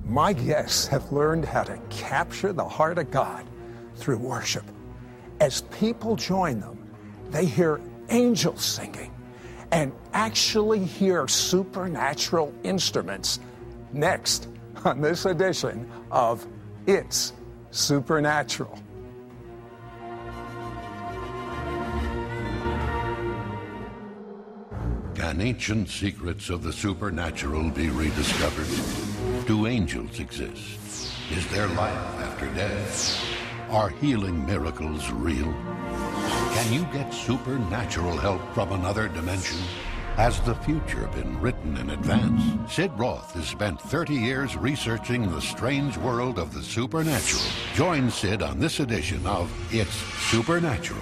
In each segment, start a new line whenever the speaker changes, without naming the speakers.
My guests have learned how to capture the heart of God through worship. As people join them, they hear angels singing and actually hear supernatural instruments. Next on this edition of It's Supernatural.
Can ancient secrets of the supernatural be rediscovered? Do angels exist? Is there life after death? Are healing miracles real? Can you get supernatural help from another dimension? Has the future been written in advance? Sid Roth has spent 30 years researching the strange world of the supernatural. Join Sid on this edition of It's Supernatural.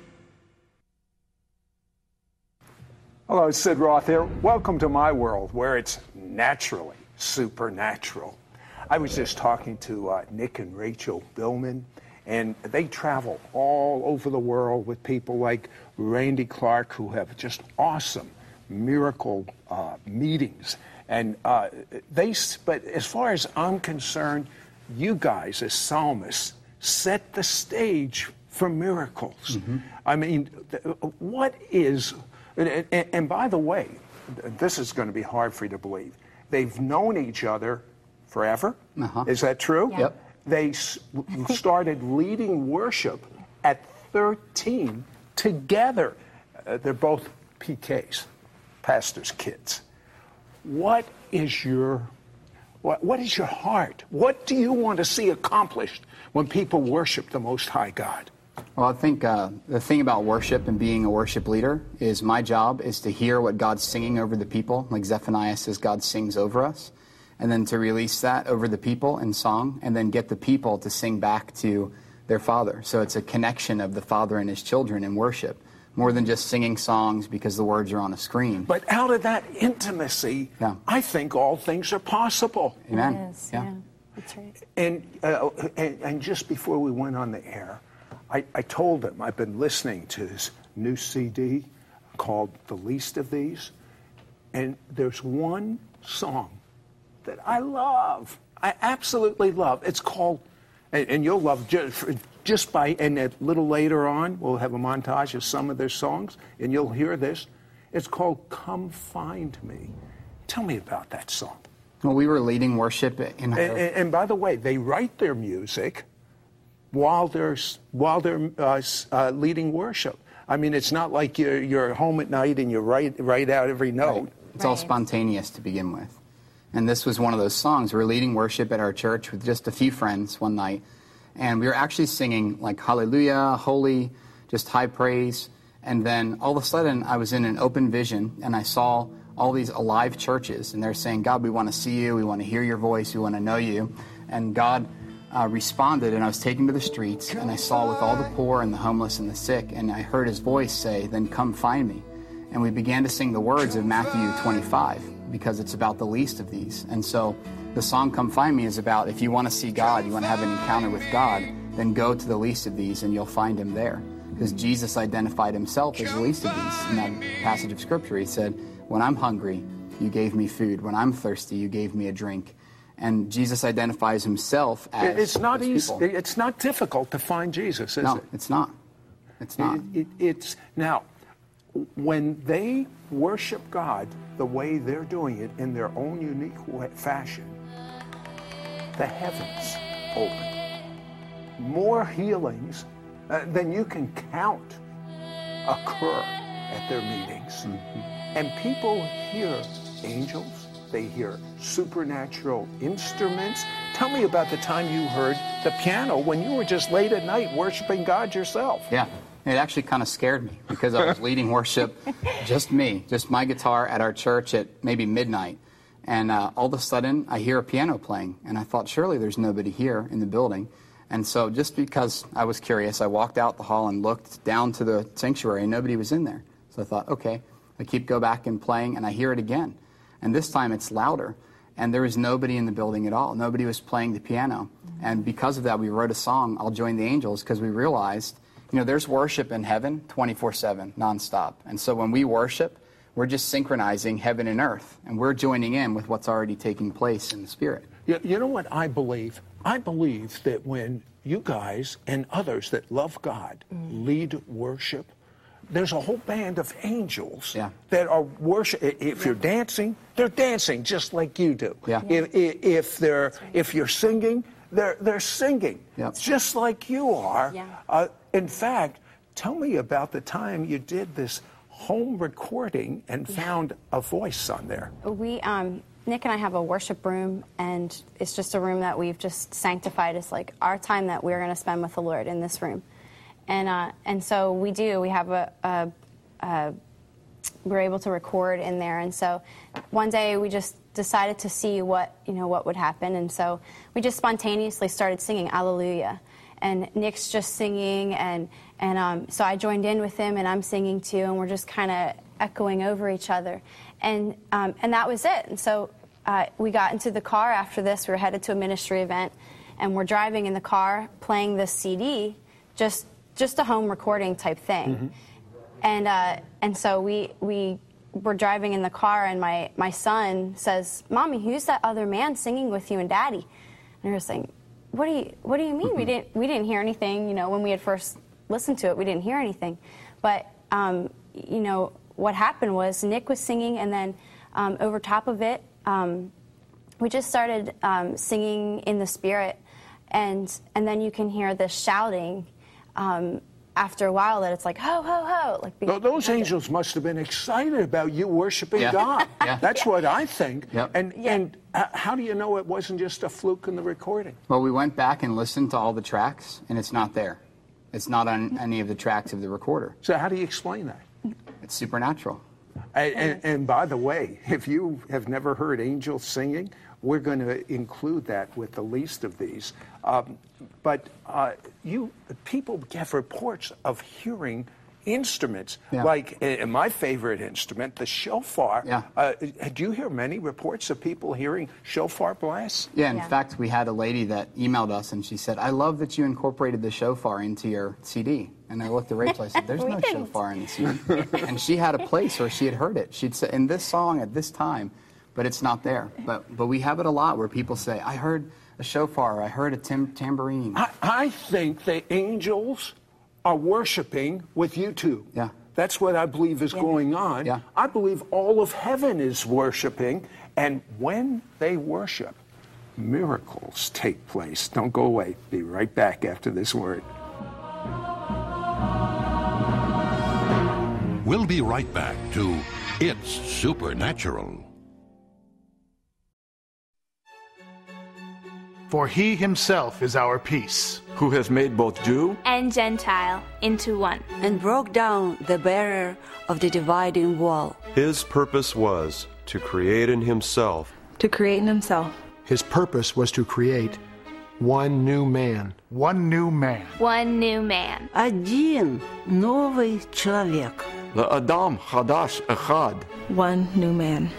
Hello, Sid Roth here. Welcome to my world where it's naturally supernatural. I was just talking to Nick and Rachel Billman, and they travel all over the world with people like Randy Clark, who have just awesome miracle meetings. And but as far as I'm concerned, you guys as psalmists set the stage for miracles. Mm-hmm. I mean, what is... And by the way, this is going to be hard for you to believe. They've known each other forever. Uh-huh. Is that true?
Yeah. Yep.
They started leading worship at 13 together. They're both PKs, pastors' kids. What is your heart? What do you want to see accomplished when people worship the Most High God?
Well, I think the thing about worship and being a worship leader is my job is to hear what God's singing over the people, like Zephaniah says God sings over us, and then to release that over the people in song, and then get the people to sing back to their Father. So it's a connection of the Father and His children in worship, more than just singing songs because the words are on a screen.
But out of that intimacy, yeah. I think all things are possible.
Amen.
It is, yeah. That's right.
And just before we went on the air, I told him I've been listening to his new CD called The Least of These, and there's one song that I love. I absolutely love. It's called, and you'll love just by, and a little later on, we'll have a montage of some of their songs, and you'll hear this. It's called Come Find Me. Tell me about that song.
Well, we were leading worship in...
And by the way, they write their music while they're leading worship. I mean, it's not like you're home at night and you write out every note.
Right. It's all spontaneous to begin with. And this was one of those songs. We were leading worship at our church with just a few friends one night, and we were actually singing like Hallelujah, Holy, just high praise. And then all of a sudden I was in an open vision, and I saw all these alive churches, and they're saying, God, we want to see you, we want to hear your voice, we want to know you. And God responded, and I was taken to the streets, and I saw with all the poor and the homeless and the sick, and I heard His voice say, then come find me. And we began to sing the words of Matthew 25, because it's about the least of these. And so the song Come Find Me is about, if you want to see God, you want to have an encounter with God, then go to the least of these and you'll find Him there. Because Jesus identified Himself as the least of these. In that passage of Scripture, He said, when I'm hungry, you gave me food. When I'm thirsty, you gave me a drink. And Jesus identifies Himself as
It's not easy.
people.
It's not difficult to find Jesus, is it?
No, it's not. It's not.
It's now, when they worship God the way they're doing it in their own unique fashion, the heavens open. More healings than you can count occur at their meetings. Mm-hmm. And people hear angels. They hear supernatural instruments. Tell me about the time you heard the piano when you were just late at night worshiping God yourself.
Yeah, it actually kind of scared me because I was leading worship, just me, just my guitar at our church at maybe midnight. And all of a sudden, I hear a piano playing. And I thought, surely there's nobody here in the building. And so just because I was curious, I walked out the hall and looked down to the sanctuary, and nobody was in there. So I thought, okay, I go back and playing, and I hear it again. And this time it's louder, and there was nobody in the building at all. Nobody was playing the piano. Mm-hmm. And because of that, we wrote a song, I'll Join the Angels, because we realized, there's worship in heaven 24/7, nonstop. And so when we worship, we're just synchronizing heaven and earth, and we're joining in with what's already taking place in the Spirit.
You know what I believe? I believe that when you guys and others that love God lead worship, there's a whole band of angels that are worship. If you're dancing, they're dancing just like you do.
Yeah.
If you're singing, they're singing just like you are.
Yeah.
In fact, tell me about the time you did this home recording and found a voice on there.
We, Nick and I have a worship room, and it's just a room that we've just sanctified as like our time that we're going to spend with the Lord in this room. And so we do. We have we're able to record in there. And so one day we just decided to see what would happen. And so we just spontaneously started singing Alleluia. And Nick's just singing, and so I joined in with him, and I'm singing too, and we're just kind of echoing over each other. And that was it. And so we got into the car after this. We were headed to a ministry event, and we're driving in the car playing this CD, just a home recording type thing. And so we were driving in the car, and my son says, "Mommy, who's that other man singing with you and Daddy?" And I was saying, What do you mean? We didn't hear anything. When we had first listened to it, we didn't hear anything. But what happened was Nick was singing, and then over top of it, we just started singing in the Spirit, and then you can hear this shouting after a while that it's like ho ho ho. Like
those angels must have been excited about you worshiping God. That's what I think. And how do you know it wasn't just a fluke in the recording?
Well, we went back and listened to all the tracks, and it's not there. It's not on any of the tracks of the recorder.
So how do you explain that?
It's supernatural.
And by the way, if you have never heard angels singing, we're going to include that with the least of these. But people have reports of hearing instruments, like my favorite instrument, the shofar. Do you hear many reports of people hearing shofar blasts?
Yeah, in fact, we had a lady that emailed us, and she said, "I love that you incorporated the shofar into your CD." And I looked at Rachel, I said, "There's no shofar in the CD." And she had a place where she had heard it. She'd say, in this song at this time, but it's not there. But we have it a lot where people say, "I heard a shofar, I heard a tambourine."
I think the angels are worshiping with you two.
Yeah.
That's what I believe is going on.
Yeah.
I believe all of heaven is worshiping, and when they worship, miracles take place. Don't go away. Be right back after this word.
We'll be right back to It's Supernatural.
For he himself is our peace,
who has made both Jew
and Gentile into one,
and broke down the barrier of the dividing wall.
His purpose was to create in himself.
His purpose was to create one new man. One new man.
One new man.
Один новый человек.
La'adam Chadash Echad.
One new man.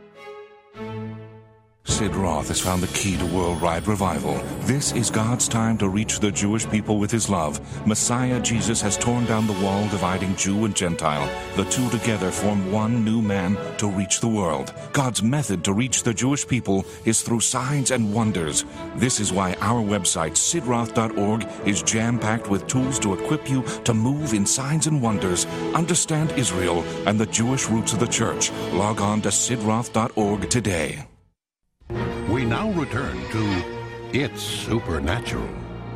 Sid Roth has found the key to worldwide revival. This is God's time to reach the Jewish people with his love. Messiah Jesus has torn down the wall dividing Jew and Gentile. The two together form one new man to reach the world. God's method to reach the Jewish people is through signs and wonders. This is why our website, sidroth.org, is jam-packed with tools to equip you to move in signs and wonders, understand Israel and the Jewish roots of the church. Log on to sidroth.org today.
We now return to It's Supernatural.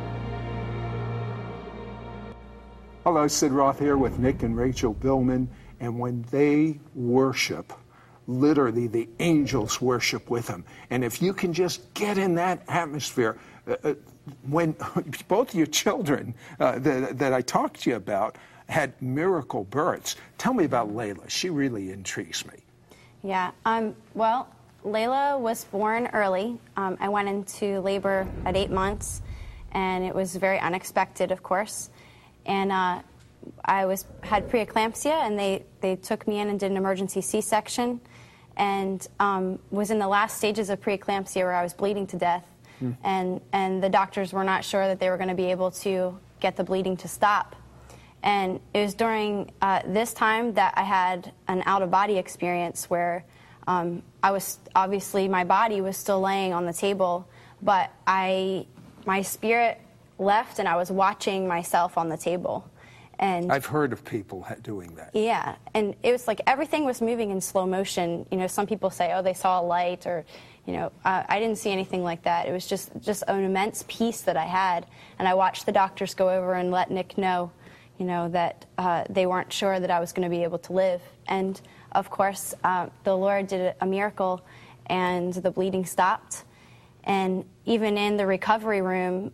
Hello, Sid Roth here with Nick and Rachel Billman. And when they worship, literally the angels worship with them. And if you can just get in that atmosphere, when both your children that I talked to you about had miracle births, tell me about Layla. She really intrigues me.
Yeah, well, Layla was born early. I went into labor at 8 months, and it was very unexpected, of course. And I had preeclampsia, and they took me in and did an emergency C-section, and was in the last stages of preeclampsia where I was bleeding to death. And the doctors were not sure that they were going to be able to get the bleeding to stop. And it was during this time that I had an out-of-body experience where I was, obviously, my body was still laying on the table, but my spirit left, and I was watching myself on the table. And
I've heard of people doing that.
Yeah, and it was like everything was moving in slow motion. You know, some people say, oh, they saw a light, or, you know, I didn't see anything like that. It was just an immense peace that I had, and I watched the doctors go over and let Nick know, you know, that they weren't sure that I was going to be able to live. And, of course, the Lord did a miracle, and the bleeding stopped. And even in the recovery room,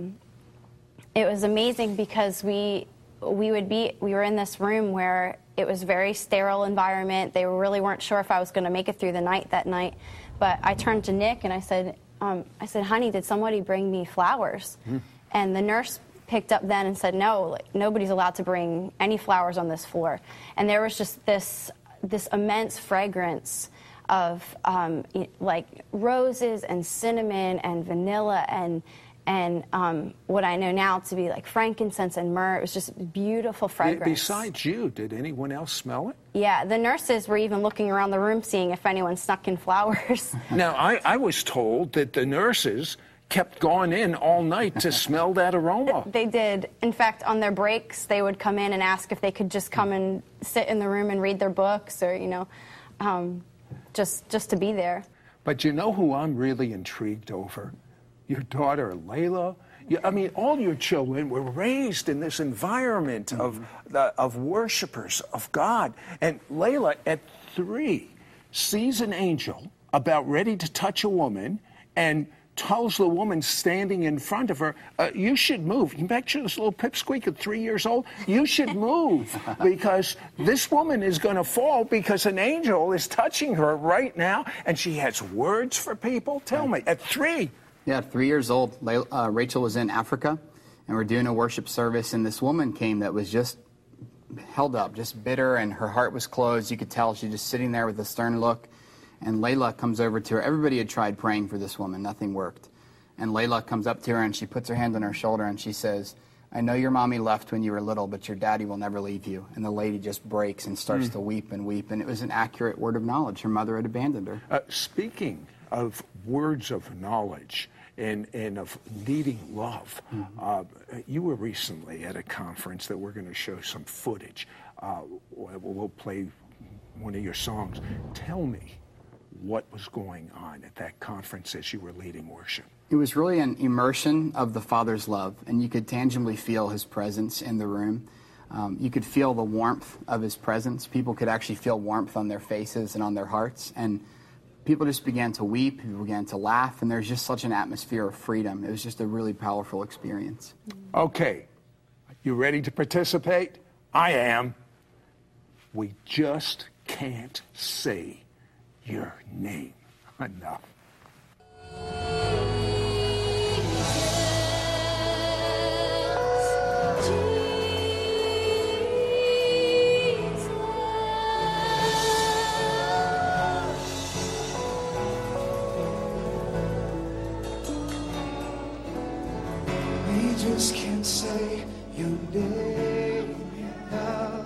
it was amazing because we were in this room where it was a very sterile environment. They really weren't sure if I was going to make it through the night that night. But I turned to Nick and I said, honey, did somebody bring me flowers? And the nurse picked up then and said, no, like, nobody's allowed to bring any flowers on this floor. And there was just this immense fragrance of like roses and cinnamon and vanilla and what I know now to be like frankincense and myrrh. It was just beautiful fragrance.
Besides you, did anyone else smell it?
Yeah, the nurses were even looking around the room seeing if anyone snuck in flowers.
Now, I was told that the nurses kept going in all night to smell that aroma.
They did. In fact, on their breaks, they would come in and ask if they could just come and sit in the room and read their books, or, you know, just to be there.
But you know who I'm really intrigued over? Your daughter, Layla. I mean, all your children were raised in this environment of worshipers of God. And Layla, at 3, sees an angel about ready to touch a woman and tells the woman standing in front of her, you should move. You picture this little pipsqueak at 3 years old? You should move because this woman is going to fall because an angel is touching her right now, and she has words for people? Tell me, at 3.
Yeah, at 3 years old, Rachel was in Africa, and we're doing a worship service, and this woman came that was just held up, just bitter, and her heart was closed. You could tell she's just sitting there with a stern look. And Layla comes over to her. Everybody had tried praying for this woman. Nothing worked. And Layla comes up to her, and she puts her hand on her shoulder, and she says, I know your mommy left when you were little, but your daddy will never leave you. And the lady just breaks and starts to weep and weep. And it was an accurate word of knowledge. Her mother had abandoned her.
Speaking of words of knowledge and of needing love, you were recently at a conference that we're going to show some footage. We'll play one of your songs. Tell me what was going on at that conference as you were leading worship.
It was really an immersion of the Father's love, and you could tangibly feel his presence in the room. You could feel the warmth of his presence. People could actually feel warmth on their faces and on their hearts, and people just began to weep, people began to laugh, and there's just such an atmosphere of freedom. It was just a really powerful experience.
Okay, you ready to participate? I am. We just can't say your name enough.
We just can't say your name enough.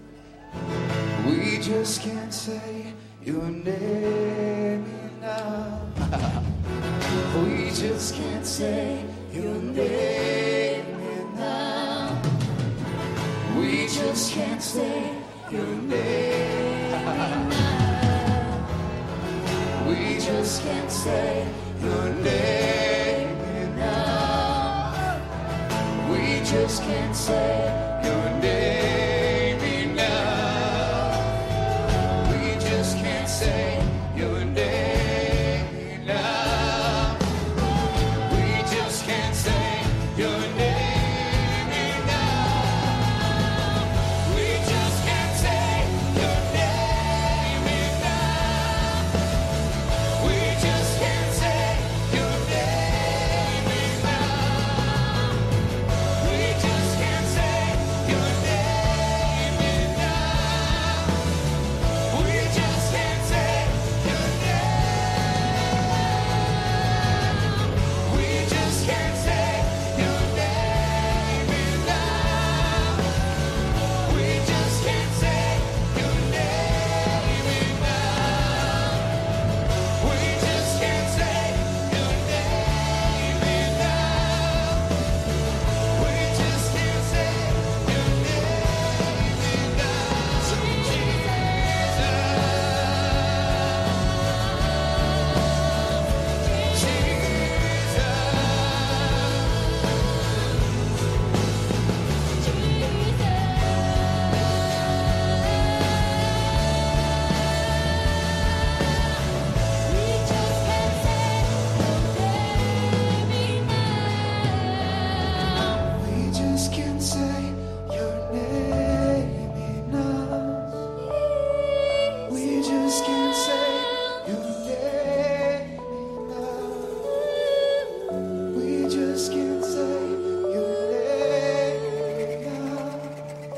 We just can't say your name enough. We just can't say your name enough. We just can't say your name enough. We just can't say your name enough. We just can't say your name enough. We just can't say your name enough. We just can't say your name enough. We just can't say your name enough. We just can't say your name enough. We just can't say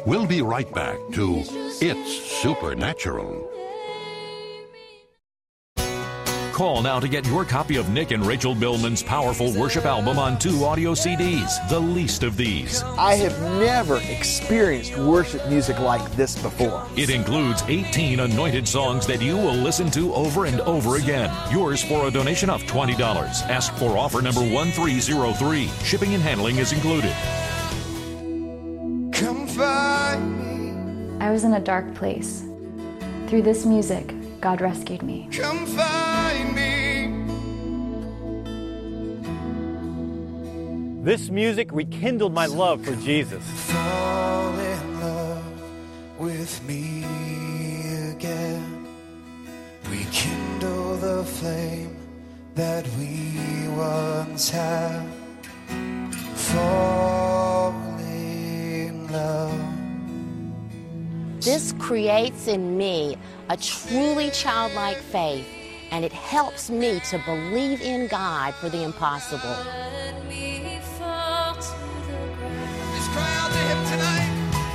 We'll be right back to It's Supernatural.
Call now to get your copy of Nick and Rachel Billman's powerful worship album on 2 audio CDs, The Least of These.
I have never experienced worship music like this before.
It includes 18 anointed songs that you will listen to over and over again. Yours for a donation of $20. Ask for offer number 1303. Shipping and handling is included.
Come find me.
I was in a dark place. Through this music, God rescued me.
Come find me.
This music rekindled my love for Jesus.
Fall in love with me again. Rekindle the flame that we once had. Fall in love.
This creates in me a truly childlike faith, and it helps me to believe in God for the impossible.
Let me fall to the ground. Just cry out to Him tonight.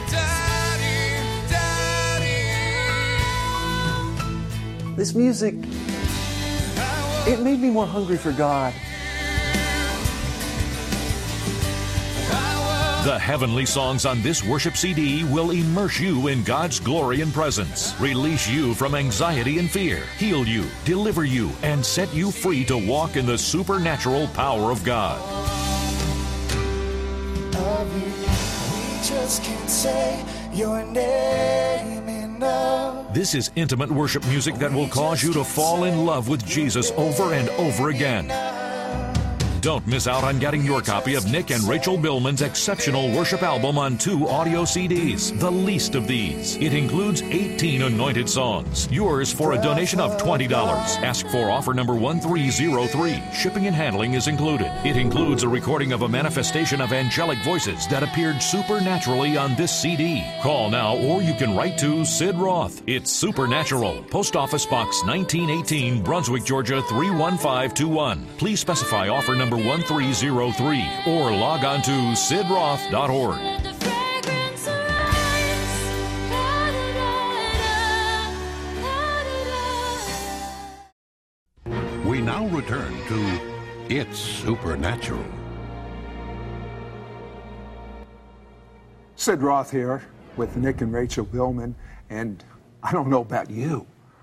Daddy, Daddy.
This music, it made me more hungry for God.
The heavenly songs on this worship CD will immerse you in God's glory and presence, release you from anxiety and fear, heal you, deliver you, and set you free to walk in the supernatural power of God.
Of you, we just can't say your name enough.
This is intimate worship music that will cause you to fall in love with Jesus over and over again. Don't miss out on getting your copy of Nick and Rachel Billman's exceptional worship album on 2 audio CDs, The Least of These. It includes 18 anointed songs. Yours for a donation of $20. Ask for offer number 1303. Shipping and handling is included. It includes a recording of a manifestation of angelic voices that appeared supernaturally on this CD. Call now, or you can write to Sid Roth. It's Supernatural. Post Office Box 1918, Brunswick, Georgia 31521. Please specify offer number 1303 or log on to sidroth.org.
We now return to It's Supernatural.
Sid Roth here with Nick and Rachel Billman, and I don't know about you,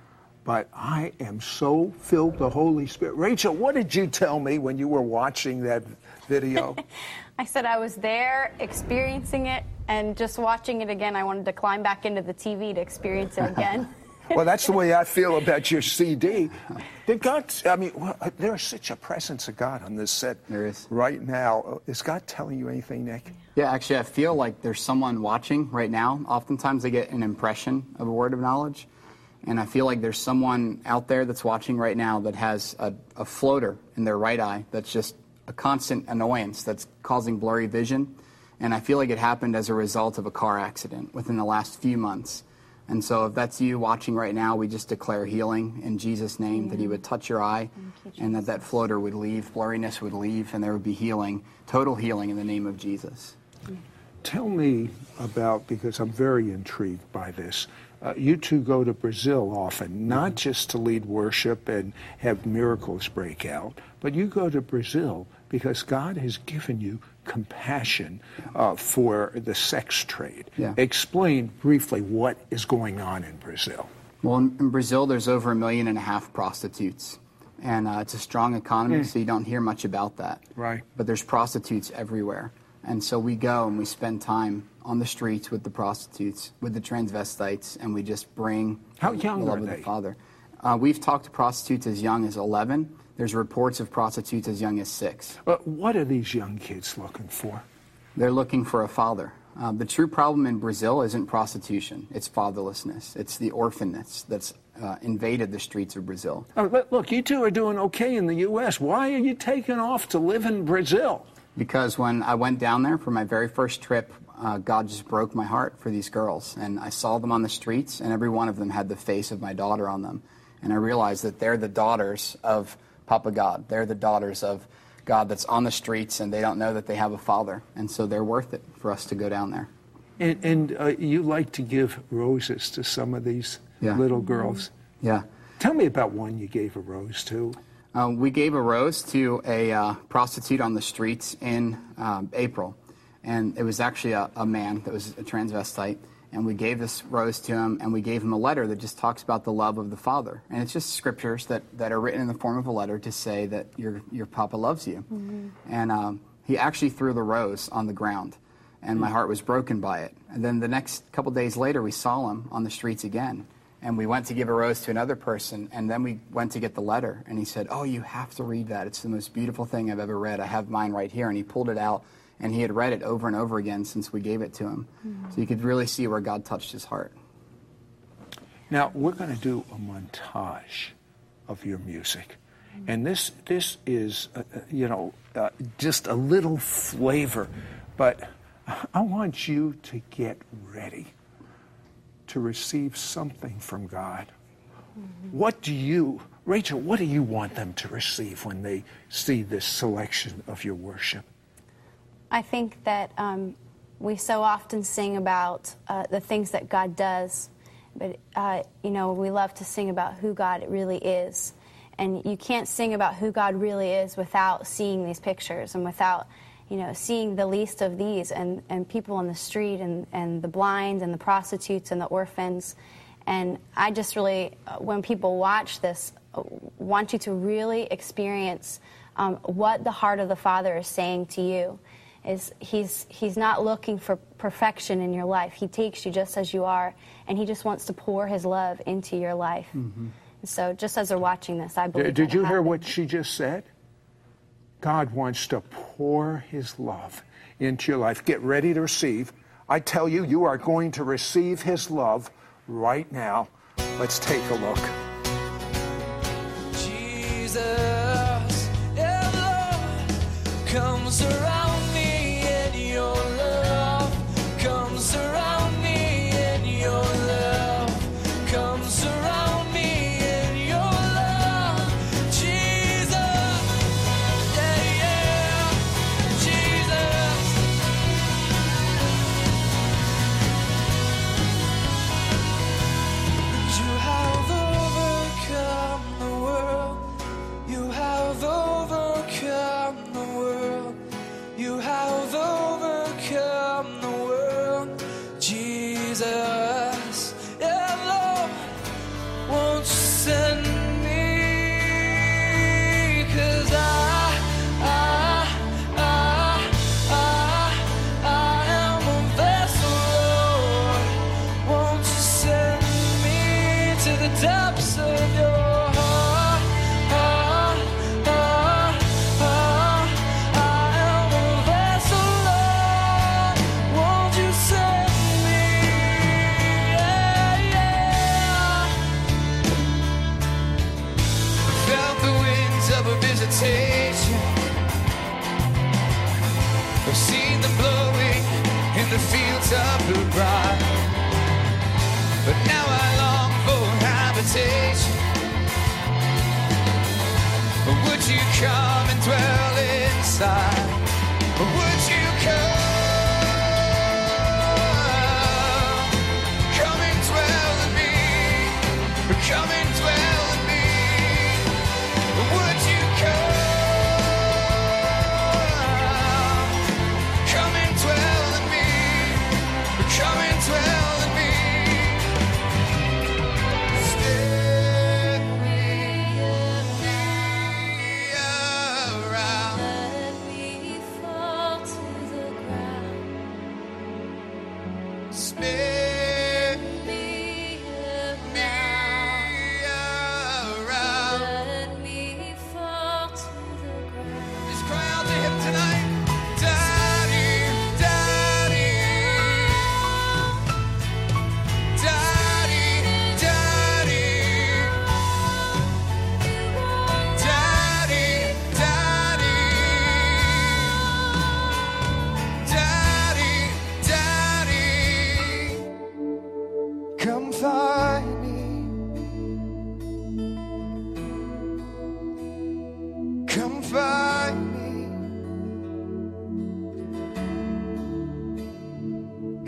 but I am so filled with the Holy Spirit. Rachel, what did you tell me when you were watching that video?
I said I was there experiencing it, and just watching it again, I wanted to climb back into the TV to experience it again.
Well, that's the way I feel about your CD. Did God, there's such a presence of God on this set right now. Is God telling you anything, Nick?
Yeah, actually, I feel like there's someone watching right now. Oftentimes I get an impression of a word of knowledge. And I feel like there's someone out there that's watching right now that has a floater in their right eye that's just a constant annoyance that's causing blurry vision. And I feel like it happened as a result of a car accident within the last few months. And so if that's you watching right now, we just declare healing in Jesus' name, that He would touch your eye and that floater would leave, blurriness would leave, and there would be healing, total healing in the name of Jesus.
Tell me about, because I'm very intrigued by this, you two go to Brazil often, not just to lead worship and have miracles break out, but you go to Brazil because God has given you compassion for the sex trade.
Yeah.
Explain briefly what is going on in Brazil.
Well, in Brazil, there's over 1.5 million prostitutes. And it's a strong economy, so you don't hear much about that.
Right.
But there's prostitutes everywhere. And so we go and we spend time on the streets with the prostitutes, with the transvestites, and we just bring
How young
the love
are
of
they?
the Father. We've talked to prostitutes as young as 11. There's reports of prostitutes as young as 6.
What are these young kids looking for?
They're looking for a father. The true problem in Brazil isn't prostitution. It's fatherlessness. It's the orphanness that's invaded the streets of Brazil.
Look, you two are doing okay in the U.S. Why are you taking off to live in Brazil?
Because when I went down there for my very first trip, God just broke my heart for these girls. And I saw them on the streets, and every one of them had the face of my daughter on them. And I realized that they're the daughters of Papa God. They're the daughters of God that's on the streets, and they don't know that they have a father. And so they're worth it for us to go down there.
And you like to give roses to some of these little girls.
Yeah.
Tell me about one you gave a rose to.
We gave a rose to a prostitute on the streets in April. And it was actually a man that was a transvestite. And we gave this rose to him, and we gave him a letter that just talks about the love of the Father. And it's just scriptures that are written in the form of a letter to say that your Papa loves you. Mm-hmm. And he actually threw the rose on the ground, and my heart was broken by it. And then the next couple days later, we saw him on the streets again. And we went to give a rose to another person, and then we went to get the letter. And he said, "Oh, you have to read that. It's the most beautiful thing I've ever read. I have mine right here." And he pulled it out. And he had read it over and over again since we gave it to him. Mm-hmm. So you could really see where God touched his heart.
Now, we're going to do a montage of your music. Mm-hmm. And this is, just a little flavor. But I want you to get ready to receive something from God. Mm-hmm. Rachel, what do you want them to receive when they see this selection of your worship?
I think that we so often sing about the things that God does, but, we love to sing about who God really is. And you can't sing about who God really is without seeing these pictures and without, seeing the least of these and people on the street and the blind and the prostitutes and the orphans. And I just really, when people watch this, want you to really experience what the heart of the Father is saying to you. He's not looking for perfection in your life. He takes you just as you are, and he just wants to pour his love into your life. Mm-hmm. So just as they're watching this, I believe
Did you hear what she just said? God wants to pour his love into your life. Get ready to receive. I tell you, you are going to receive his love right now. Let's take a look.
Jesus, Lord, comes around. I've seen them blowing in the fields of blue bright, but now I long for habitation. Would you come and dwell inside? Would you come and dwell in me? Come and dwell in me. Would you come?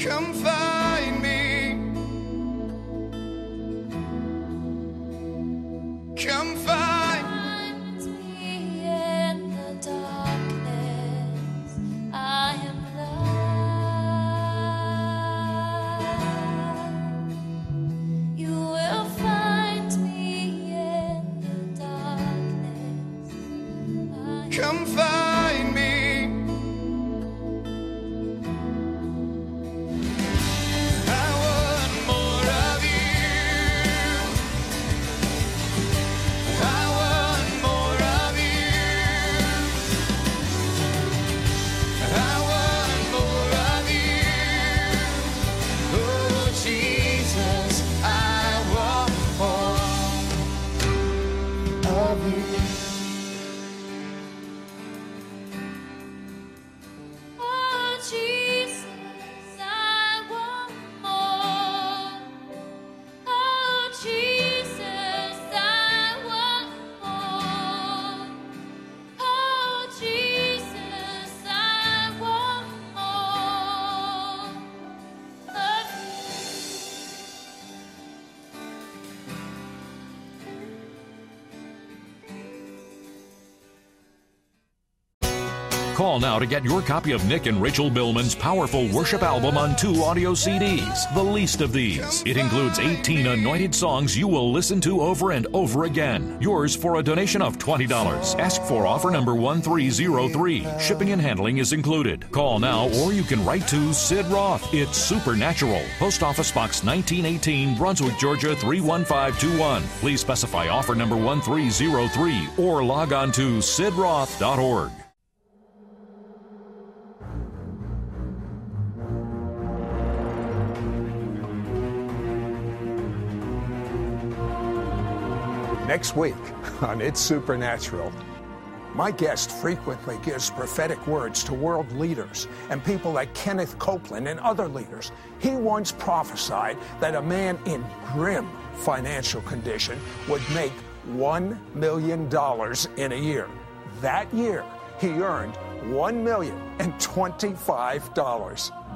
Come find me. Come find me in the darkness. I am loved. You will find me in the darkness. Come find me.
Call now to get your copy of Nick and Rachel Billman's powerful worship album on 2 audio CDs, the least of these. It includes 18 anointed songs you will listen to over and over again. Yours for a donation of $20. Ask for offer number 1303. Shipping and handling is included. Call now or you can write to Sid Roth. It's Supernatural. Post Office Box 1918, Brunswick, Georgia 31521. Please specify offer number 1303 or log on to sidroth.org.
Next week on It's Supernatural, my guest frequently gives prophetic words to world leaders and people like Kenneth Copeland and other leaders. He once prophesied that a man in grim financial condition would make $1 million in a year. That year, he earned $1,025,000.